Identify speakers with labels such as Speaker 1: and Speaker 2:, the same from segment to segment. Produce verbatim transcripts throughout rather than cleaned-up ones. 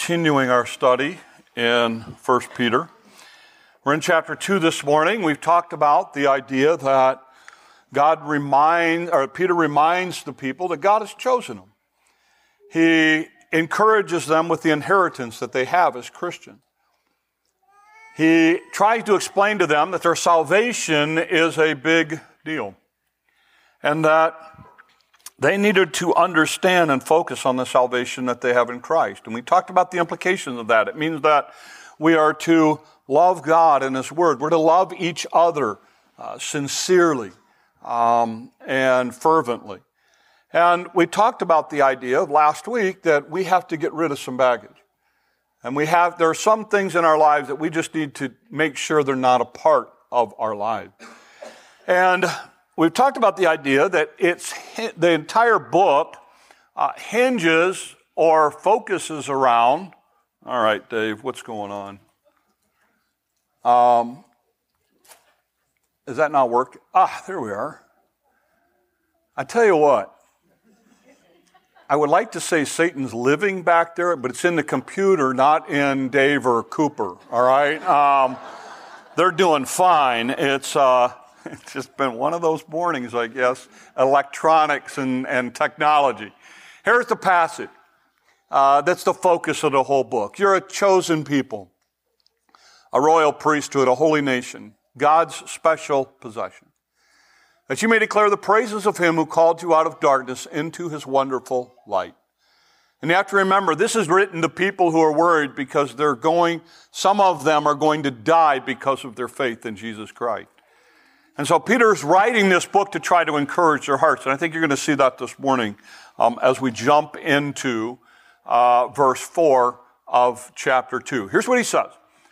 Speaker 1: continuing our study in First Peter. We're in chapter two this morning. We've talked about the idea that God reminds, or Peter reminds the people that God has chosen them. He encourages them with the inheritance that they have as Christians. He tries to explain to them that their salvation is a big deal, and that they needed to understand and focus on the salvation that they have in Christ. And we talked about the implications of that. It means that we are to love God and His Word. We're to love each other uh, sincerely um, and fervently. And we talked about the idea last week that we have to get rid of some baggage. And we have, there are some things in our lives that we just need to make sure they're not a part of our lives. And we've talked about the idea that it's the entire book uh, hinges or focuses around. All right, Dave, what's going on? Um, is that not working? Ah, there we are. I tell you what, I would like to say Satan's living back there, but it's in the computer, not in Dave or Cooper. All right, um, they're doing fine. It's. Uh, It's just been one of those mornings, I guess, electronics and, and technology. Here's the passage. Uh, that's the focus of the whole book. You're a chosen people, a royal priesthood, a holy nation, God's special possession, that you may declare the praises of Him who called you out of darkness into His wonderful light. And you have to remember, this is written to people who are worried because they're going, some of them are going to die because of their faith in Jesus Christ. And so Peter's writing this book to try to encourage their hearts. And I think you're going to see that this morning um, as we jump into uh, verse four of chapter two. Here's what he says.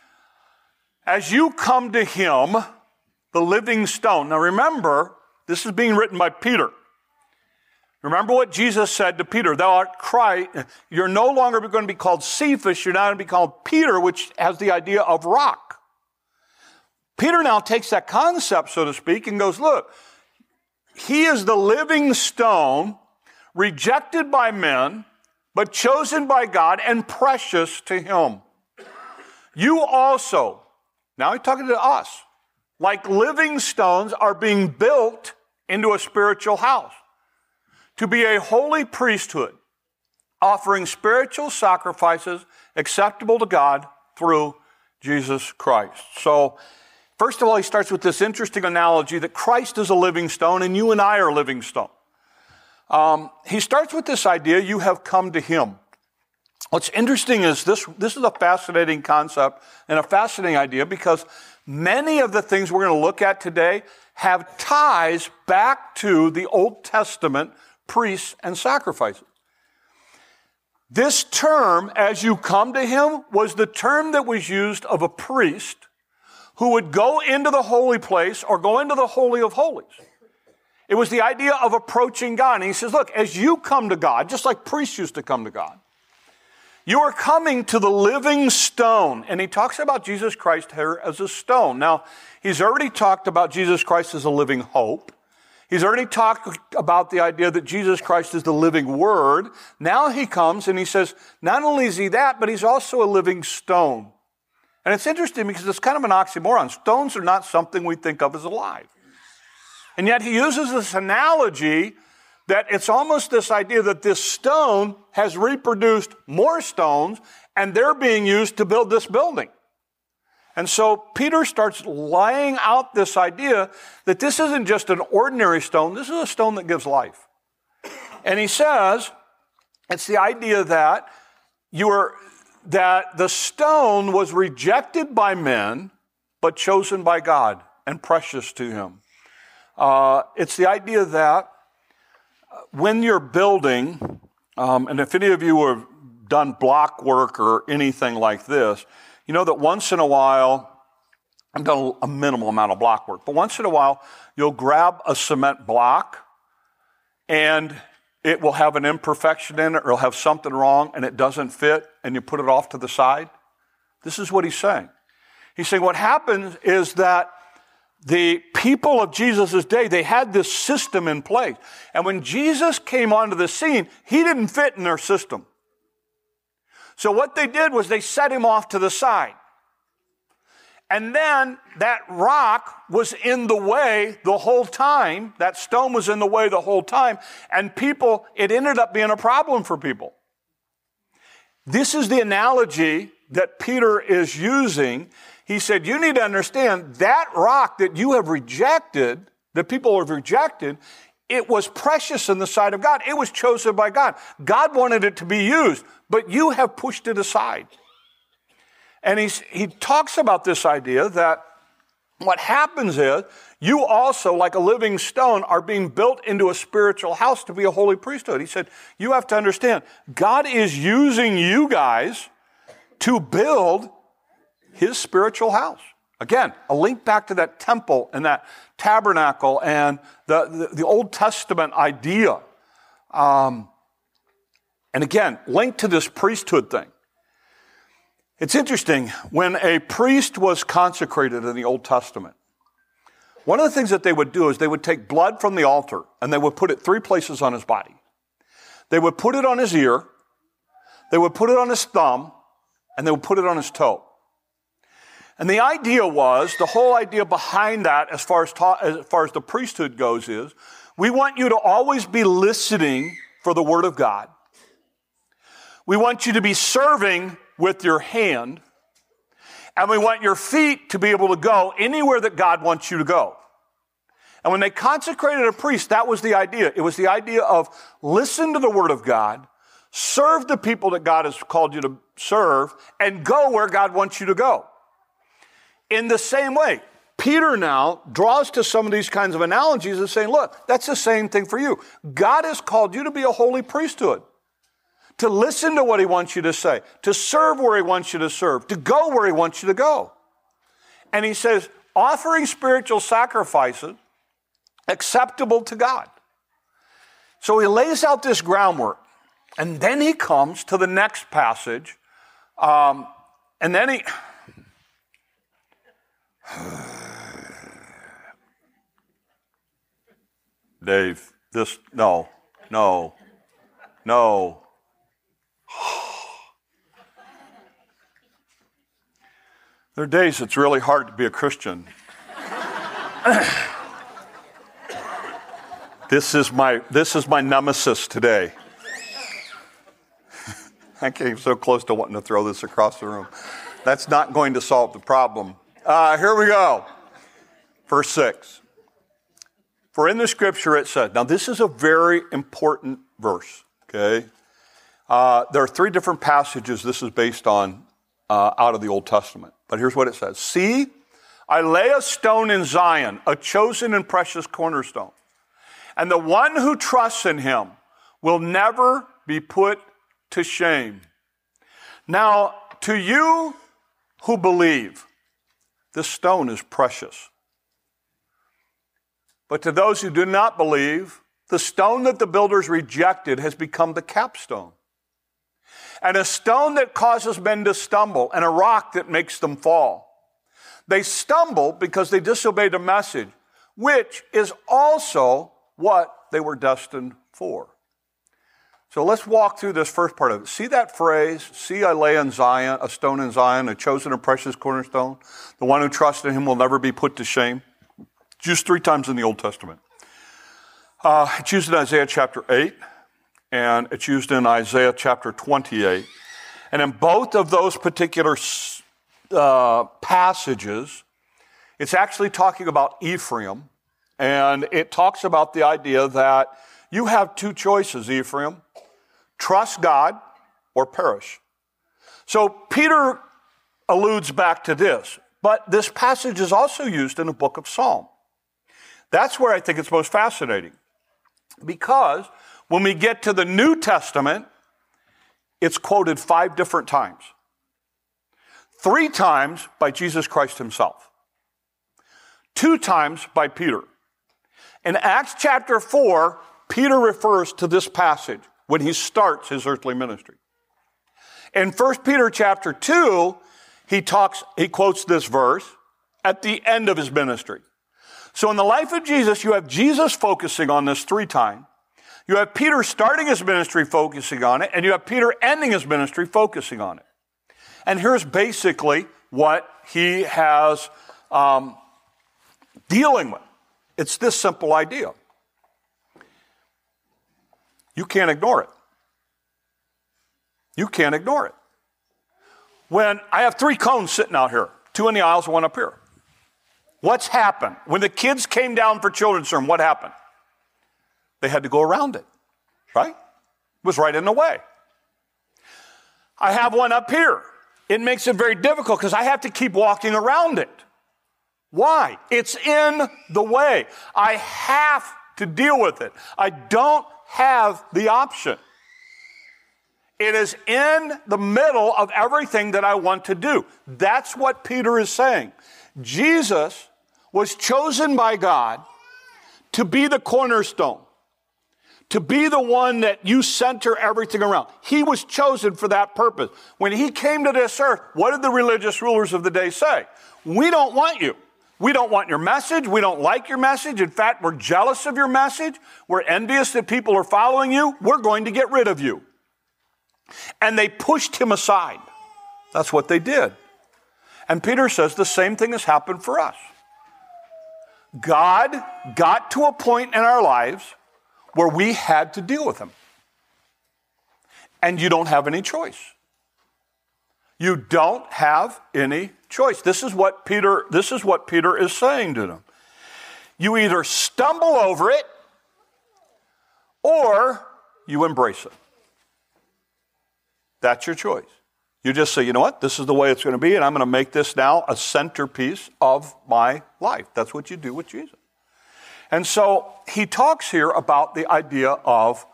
Speaker 1: As you come to Him, the living stone. Now remember, this is being written by Peter. Remember what Jesus said to Peter. Thou art Christ. You're no longer going to be called Cephas. You're now going to be called Peter, which has the idea of rock. Peter now takes that concept, so to speak, and goes, look, He is the living stone, rejected by men, but chosen by God and precious to Him. You also, now he's talking to us, like living stones are being built into a spiritual house to be a holy priesthood, offering spiritual sacrifices acceptable to God through Jesus Christ. So, first of all, he starts with this interesting analogy that Christ is a living stone and you and I are living stone. Um, he starts with this idea, you have come to Him. What's interesting is this, this is a fascinating concept and a fascinating idea because many of the things we're going to look at today have ties back to the Old Testament priests and sacrifices. This term, as you come to Him, was the term that was used of a priest who would go into the holy place or go into the Holy of Holies. It was the idea of approaching God. And he says, look, as you come to God, just like priests used to come to God, you are coming to the living stone. And he talks about Jesus Christ here as a stone. Now, he's already talked about Jesus Christ as a living hope. He's already talked about the idea that Jesus Christ is the living Word. Now he comes and he says, not only is He that, but He's also a living stone. And it's interesting because it's kind of an oxymoron. Stones are not something we think of as alive. And yet he uses this analogy that it's almost this idea that this stone has reproduced more stones and they're being used to build this building. And so Peter starts laying out this idea that this isn't just an ordinary stone, this is a stone that gives life. And he says, it's the idea that you are... that the stone was rejected by men, but chosen by God and precious to Him. Uh, it's the idea that when you're building, um, and if any of you have done block work or anything like this, you know that once in a while, I've done a minimal amount of block work, but once in a while, you'll grab a cement block and it will have an imperfection in it or it'll have something wrong and it doesn't fit and you put it off to the side. This is what he's saying. He's saying what happens is that the people of Jesus' day, they had this system in place. And when Jesus came onto the scene, He didn't fit in their system. So what they did was they set him off to the side. And then that rock was in the way the whole time. That stone was in the way the whole time. And people, it ended up being a problem for people. This is the analogy that Peter is using. He said, you need to understand that rock that you have rejected, that people have rejected, it was precious in the sight of God. It was chosen by God. God wanted it to be used, but you have pushed it aside. And he's, he talks about this idea that what happens is you also, like a living stone, are being built into a spiritual house to be a holy priesthood. He said, you have to understand, God is using you guys to build his spiritual house. Again, a link back to that temple and that tabernacle and the, the, the Old Testament idea. Um, and again, linked to this priesthood thing. It's interesting, when a priest was consecrated in the Old Testament, one of the things that they would do is they would take blood from the altar and they would put it three places on his body. They would put it on his ear, they would put it on his thumb, and they would put it on his toe. And the idea was, the whole idea behind that as far as, ta- as far as the priesthood goes is, we want you to always be listening for the Word of God. We want you to be serving with your hand, and we want your feet to be able to go anywhere that God wants you to go. And when they consecrated a priest, that was the idea. It was the idea of listen to the Word of God, serve the people that God has called you to serve, and go where God wants you to go. In the same way, Peter now draws to some of these kinds of analogies and saying, look, that's the same thing for you. God has called you to be a holy priesthood, to listen to what he wants you to say, to serve where he wants you to serve, to go where he wants you to go. And he says, offering spiritual sacrifices acceptable to God. So he lays out this groundwork, and then he comes to the next passage, um, and then he... Dave, this, no, no, no. There are days it's really hard to be a Christian. This is my, this is my nemesis today. I came so close to wanting to throw this across the room. That's not going to solve the problem. Uh, here we go. Verse six. For in the scripture it said, now this is a very important verse, okay? Uh, there are three different passages this is based on uh, out of the Old Testament. But here's what it says. See, I lay a stone in Zion, a chosen and precious cornerstone. And the one who trusts in him will never be put to shame. Now, to you who believe, this stone is precious. But to those who do not believe, the stone that the builders rejected has become the capstone, and a stone that causes men to stumble, and a rock that makes them fall. They stumble because they disobeyed the message, which is also what they were destined for. So let's walk through this first part of it. See that phrase, see I lay in Zion, a stone in Zion, a chosen and precious cornerstone. The one who trusts in him will never be put to shame. It's used three times in the Old Testament. Uh, it's used in Isaiah chapter eight, and it's used in Isaiah chapter twenty-eight. And in both of those particular uh, passages, it's actually talking about Ephraim, and it talks about the idea that you have two choices, Ephraim. Trust God or perish. So Peter alludes back to this, but this passage is also used in the book of Psalm. That's where I think it's most fascinating, because when we get to the New Testament, it's quoted five different times. Three times by Jesus Christ himself. Two times by Peter. In Acts chapter four, Peter refers to this passage when he starts his earthly ministry. In First Peter chapter two, he talks, he quotes this verse at the end of his ministry. So in the life of Jesus, you have Jesus focusing on this three times. You have Peter starting his ministry focusing on it, and you have Peter ending his ministry focusing on it. And here's basically what he has um, dealing with. It's this simple idea. You can't ignore it. You can't ignore it. When I have three cones sitting out here, two in the aisles, one up here. What's happened? When the kids came down for children's sermon, what happened? They had to go around it, right? It was right in the way. I have one up here. It makes it very difficult because I have to keep walking around it. Why? It's in the way. I have to deal with it. I don't have the option. It is in the middle of everything that I want to do. That's what Peter is saying. Jesus was chosen by God to be the cornerstone, to be the one that you center everything around. He was chosen for that purpose. When he came to this earth, what did the religious rulers of the day say? We don't want you. We don't want your message. We don't like your message. In fact, we're jealous of your message. We're envious that people are following you. We're going to get rid of you. And they pushed him aside. That's what they did. And Peter says the same thing has happened for us. God got to a point in our lives where we had to deal with him. And you don't have any choice. You don't have any choice. This is what Peter, this is what Peter is saying to them. You either stumble over it or you embrace it. That's your choice. You just say, you know what, this is the way it's going to be, and I'm going to make this now a centerpiece of my life. That's what you do with Jesus. And so he talks here about the idea of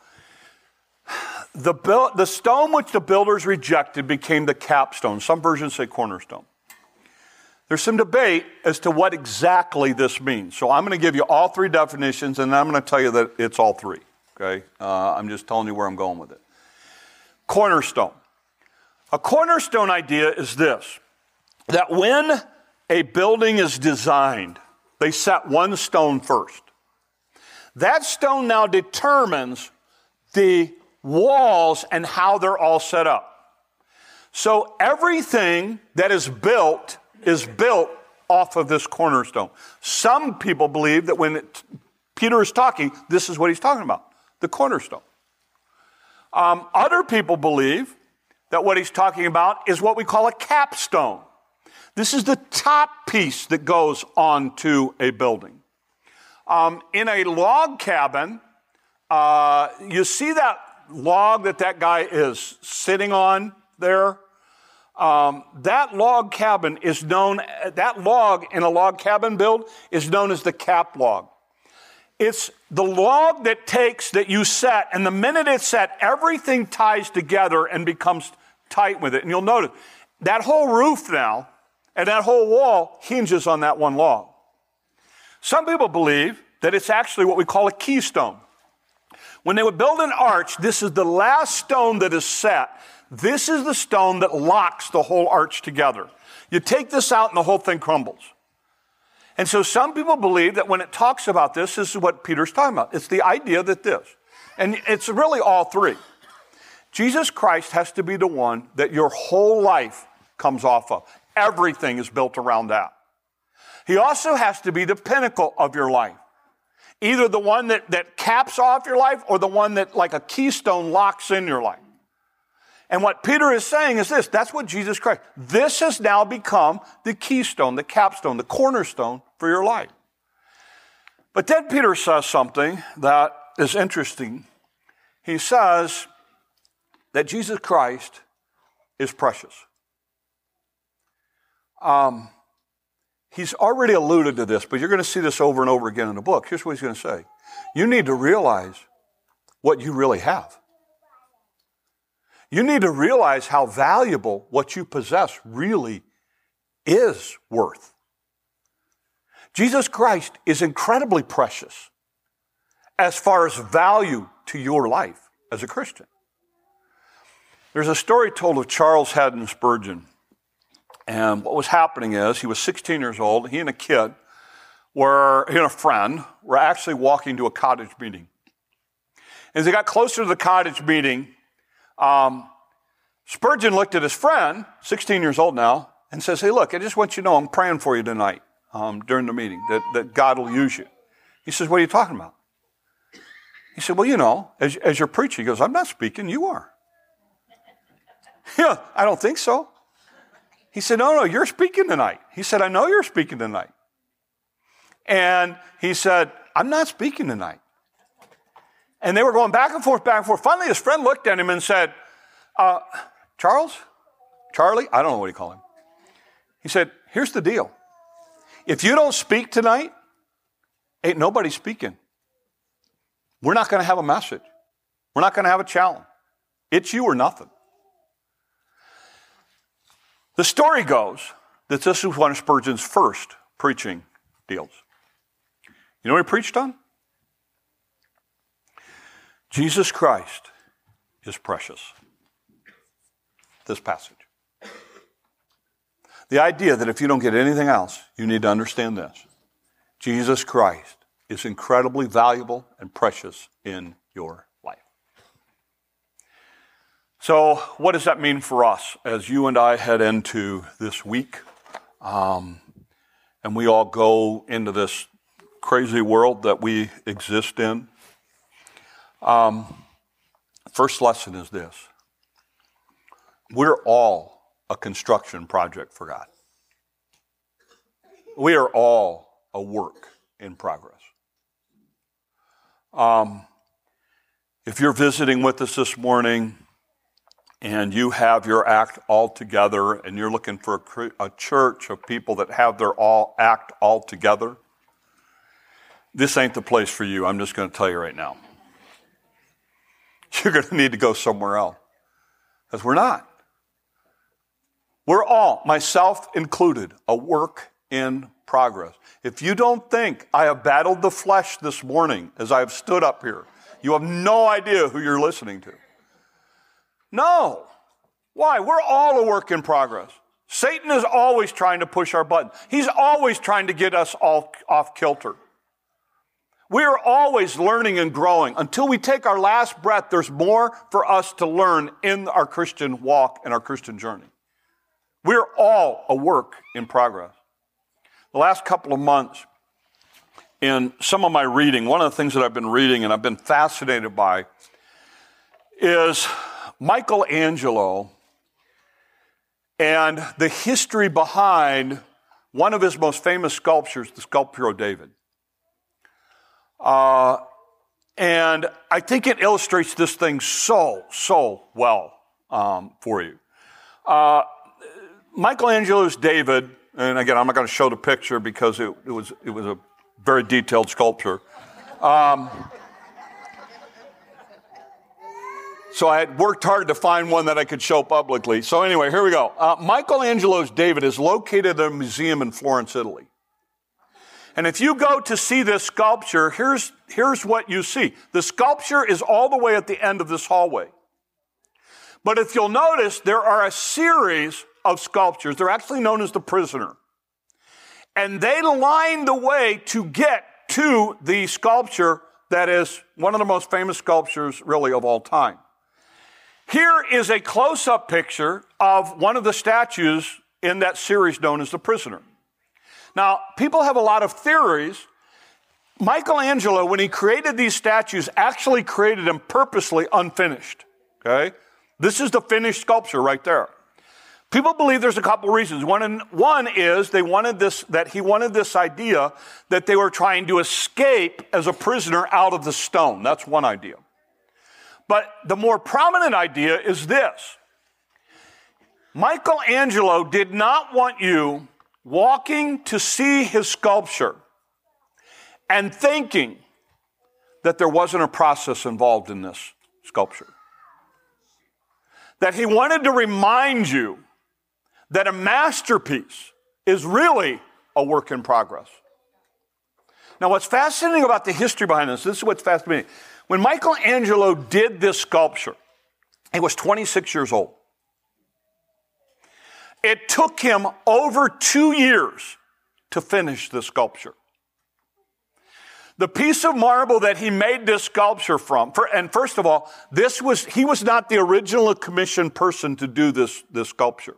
Speaker 1: the, build, the stone which the builders rejected became the capstone. Some versions say cornerstone. There's some debate as to what exactly this means. So I'm going to give you all three definitions, and I'm going to tell you that it's all three. Okay? Uh, I'm just telling you where I'm going with it. Cornerstone. A cornerstone idea is this, that when a building is designed, they set one stone first. That stone now determines the walls and how they're all set up. So everything that is built is built off of this cornerstone. Some people believe that when it, Peter is talking, this is what he's talking about, the cornerstone. Um, other people believe that what he's talking about is what we call a capstone. This is the top piece that goes onto a building. Um, in a log cabin, uh, you see that log that that guy is sitting on there? Um, that log cabin is known, that log in a log cabin build is known as the cap log. It's the log that takes, that you set, and the minute it's set, everything ties together and becomes tight with it. And you'll notice that whole roof now and that whole wall hinges on that one log. Some people believe that it's actually what we call a keystone. When they would build an arch, this is the last stone that is set. This is the stone that locks the whole arch together. You take this out and the whole thing crumbles. And so some people believe that when it talks about this, this is what Peter's talking about. It's the idea that this, and it's really all three. Jesus Christ has to be the one that your whole life comes off of. Everything is built around that. He also has to be the pinnacle of your life. Either the one that, that caps off your life or the one that, like a keystone, locks in your life. And what Peter is saying is this, that's what Jesus Christ, this has now become the keystone, the capstone, the cornerstone for your life. But then Peter says something that is interesting. He says that Jesus Christ is precious. Um, he's already alluded to this, but you're going to see this over and over again in the book. Here's what he's going to say. You need to realize what you really have. You need to realize how valuable what you possess really is worth. Jesus Christ is incredibly precious as far as value to your life as a Christian. There's a story told of Charles Haddon Spurgeon. And what was happening is he was sixteen years old. He and a kid were, he and a friend were actually walking to a cottage meeting. As they got closer to the cottage meeting, um, Spurgeon looked at his friend, sixteen years old now, and says, hey, look, I just want you to know I'm praying for you tonight um, during the meeting, that, that God will use you. He says, what are you talking about? He said, well, you know, as, as you're preaching, he goes, I'm not speaking, you are. Yeah, I don't think so. He said, no, no, you're speaking tonight. He said, I know you're speaking tonight. And he said, I'm not speaking tonight. And they were going back and forth, back and forth. Finally, his friend looked at him and said, uh, Charles? Charlie? I don't know what he called him. He said, here's the deal. If you don't speak tonight, ain't nobody speaking. We're not going to have a message. We're not going to have a challenge. It's you or nothing. The story goes that this was one of Spurgeon's first preaching deals. You know what he preached on? Jesus Christ is precious. This passage. The idea that if you don't get anything else, you need to understand this. Jesus Christ is incredibly valuable and precious in your life. So what does that mean for us as you and I head into this week um, and we all go into this crazy world that we exist in? Um, first lesson is this. We're all a construction project for God. We are all a work in progress. Um, if you're visiting with us this morning and you have your act all together and you're looking for a, a church of people that have their all act all together, this ain't the place for you. I'm just going to tell you right now. You're going to need to go somewhere else. Because we're not. We're all, myself included, a work in progress. If you don't think I have battled the flesh this morning as I have stood up here, you have no idea who you're listening to. No. Why? We're all a work in progress. Satan is always trying to push our button. He's always trying to get us all off kilter. We are always learning and growing. Until we take our last breath, there's more for us to learn in our Christian walk and our Christian journey. We're all a work in progress. The last couple of months, in some of my reading, one of the things that I've been reading and I've been fascinated by is Michelangelo and the history behind one of his most famous sculptures, the sculpture of David. Uh, and I think it illustrates this thing so, so well um, for you. Uh, Michelangelo's David, and again, I'm not going to show the picture because it, it was it was a very detailed sculpture. Um, so I had worked hard to find one that I could show publicly. So anyway, here we go. Uh, Michelangelo's David is located at a museum in Florence, Italy. And if you go to see this sculpture, here's, here's what you see. The sculpture is all the way at the end of this hallway. But if you'll notice, there are a series of sculptures. They're actually known as the Prisoner. And they line the way to get to the sculpture that is one of the most famous sculptures, really, of all time. Here is a close-up picture of one of the statues in that series known as the Prisoner. Now, people have a lot of theories. Michelangelo, when he created these statues, actually created them purposely unfinished. Okay? This is the finished sculpture right there. People believe there's a couple reasons. One, one is they wanted this, that he wanted this idea that they were trying to escape as a prisoner out of the stone. That's one idea. But the more prominent idea is this. Michelangelo did not want you walking to see his sculpture and thinking that there wasn't a process involved in this sculpture. That he wanted to remind you that a masterpiece is really a work in progress. Now, what's fascinating about the history behind this, this is what's fascinating. When Michelangelo did this sculpture, he was twenty-six years old. It took him over two years to finish the sculpture. The piece of marble that he made this sculpture from, for, and first of all, this was he was not the original commissioned person to do this, this sculpture.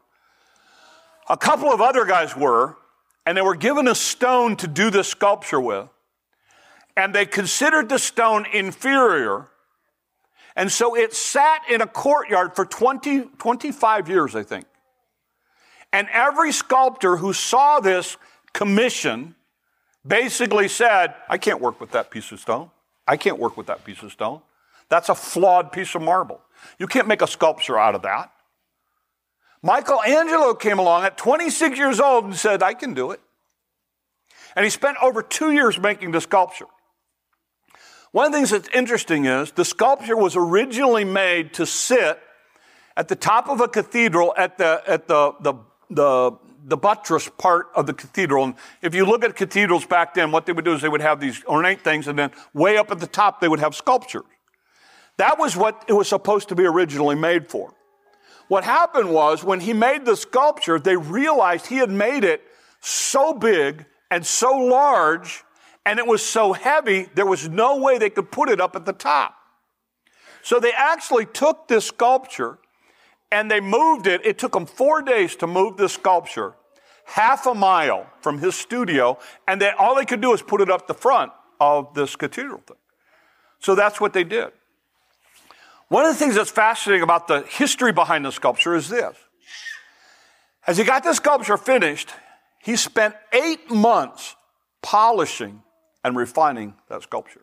Speaker 1: A couple of other guys were, and they were given a stone to do this sculpture with, and they considered the stone inferior, and so it sat in a courtyard for twenty, twenty-five years, I think. And every sculptor who saw this commission basically said, I can't work with that piece of stone. I can't work with that piece of stone. That's a flawed piece of marble. You can't make a sculpture out of that. Michelangelo came along at twenty-six years old and said, I can do it. And he spent over two years making the sculpture. One of the things that's interesting is the sculpture was originally made to sit at the top of a cathedral at the, at the, the, the, the buttress part of the cathedral. And if you look at cathedrals back then, what they would do is they would have these ornate things, and then way up at the top they would have sculptures. That was what it was supposed to be originally made for. What happened was when he made the sculpture, they realized he had made it so big and so large, and it was so heavy, there was no way they could put it up at the top. So they actually took this sculpture and they moved it. It took them four days to move this sculpture half a mile from his studio, and then all they could do is put it up the front of this cathedral thing. So that's what they did. One of the things that's fascinating about the history behind the sculpture is this. As he got the sculpture finished, he spent eight months polishing and refining that sculpture.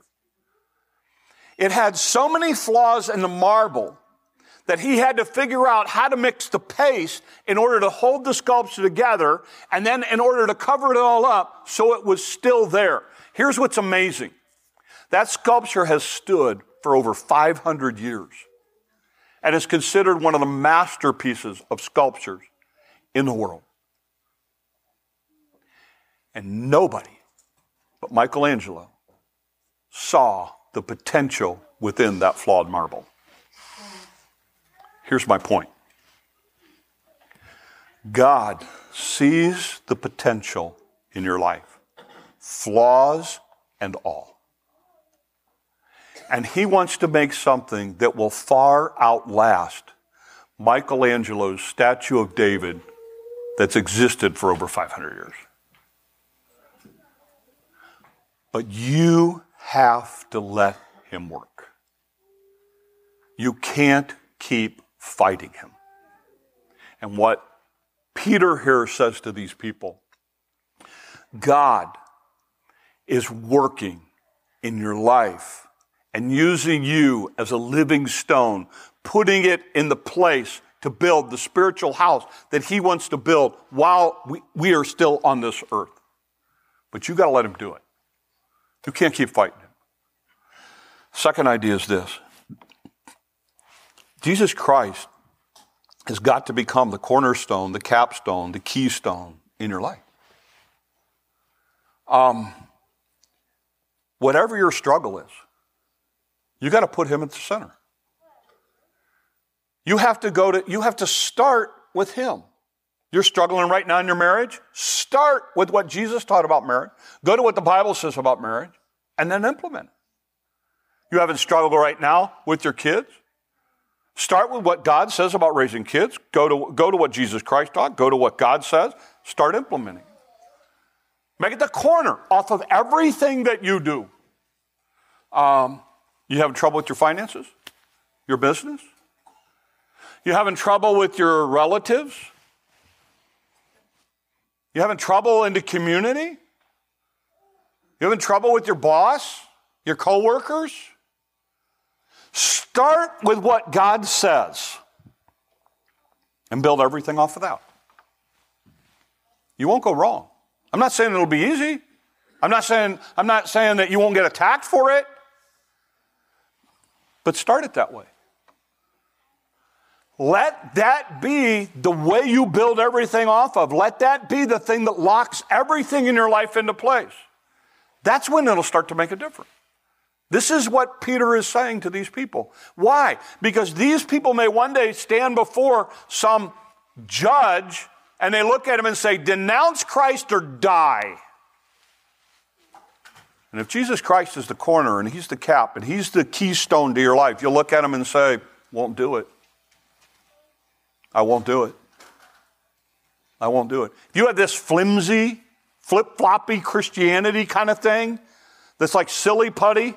Speaker 1: It had so many flaws in the marble that he had to figure out how to mix the paste in order to hold the sculpture together, and then in order to cover it all up so it was still there. Here's what's amazing. That sculpture has stood for over five hundred years and is considered one of the masterpieces of sculptures in the world. And nobody but Michelangelo saw the potential within that flawed marble. Here's my point. God sees the potential in your life, flaws and all. And he wants to make something that will far outlast Michelangelo's statue of David that's existed for over five hundred years. But you have to let him work. You can't keep fighting him. And what Peter here says to these people, God is working in your life and using you as a living stone, putting it in the place to build the spiritual house that he wants to build while we, we are still on this earth. But you got to let him do it. You can't keep fighting him. Second idea is this. Jesus Christ has got to become the cornerstone, the capstone, the keystone in your life. Um, whatever your struggle is, you got to put him at the center. You have to go to, you have to start with him. You're struggling right now in your marriage? Start with what Jesus taught about marriage. Go to what the Bible says about marriage, and then implement it. You haven't struggled right now with your kids? Start with what God says about raising kids. Go to, go to what Jesus Christ taught. Go to what God says. Start implementing it. Make it the corner off of everything that you do. Um, you having trouble with your finances? Your business? You having trouble with your relatives? You having trouble in the community? You having trouble with your boss? Your coworkers? Start with what God says and build everything off of that. You won't go wrong. I'm not saying it'll be easy. I'm not saying, I'm not saying that you won't get attacked for it. But start it that way. Let that be the way you build everything off of. Let that be the thing that locks everything in your life into place. That's when it'll start to make a difference. This is what Peter is saying to these people. Why? Because these people may one day stand before some judge and they look at him and say, denounce Christ or die. And if Jesus Christ is the corner and he's the cap and he's the keystone to your life, you'll look at him and say, won't do it. I won't do it. I won't do it. If you have this flimsy, flip-floppy Christianity kind of thing that's like silly putty,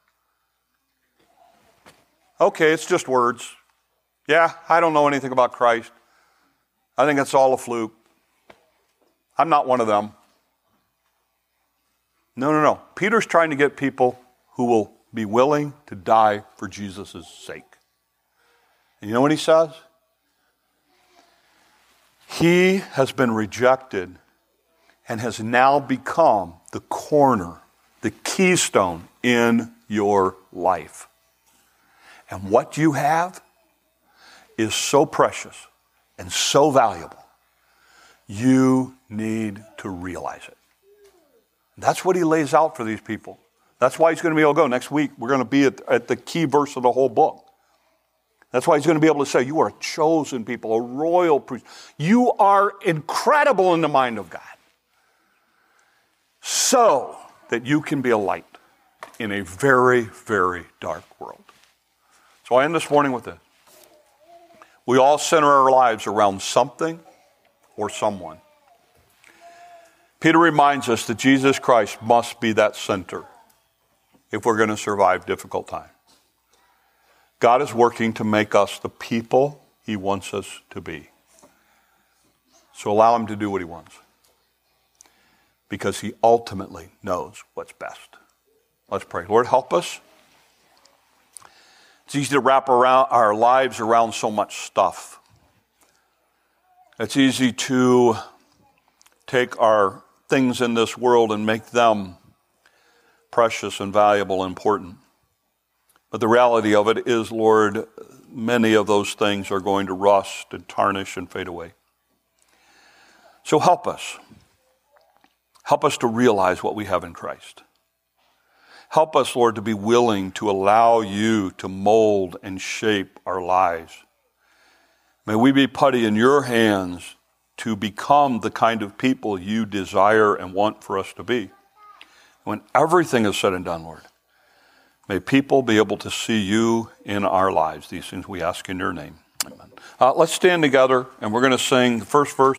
Speaker 1: okay, it's just words. Yeah, I don't know anything about Christ. I think it's all a fluke. I'm not one of them. No, no, no. Peter's trying to get people who will be willing to die for Jesus' sake. And you know what he says? He has been rejected and has now become the corner, the keystone in your life. And what you have is so precious and so valuable. You need to realize it. That's what he lays out for these people. That's why he's going to be able to go. Next week, we're going to be at, at the key verse of the whole book. That's why he's going to be able to say, you are a chosen people, a royal priest. You are incredible in the mind of God. So that you can be a light in a very, very dark world. So I end this morning with this. We all center our lives around something or someone. Peter reminds us that Jesus Christ must be that center if we're going to survive difficult times. God is working to make us the people he wants us to be. So allow him to do what he wants, because he ultimately knows what's best. Let's pray. Lord, help us. It's easy to wrap around our lives around so much stuff. It's easy to take our things in this world and make them precious and valuable and important. But the reality of it is, Lord, many of those things are going to rust and tarnish and fade away. So help us. Help us to realize what we have in Christ. Help us, Lord, to be willing to allow you to mold and shape our lives. May we be putty in your hands to become the kind of people you desire and want for us to be. When everything is said and done, Lord, may people be able to see you in our lives. These things we ask in your name. Amen. Uh, let's stand together, and we're going to sing the first verse.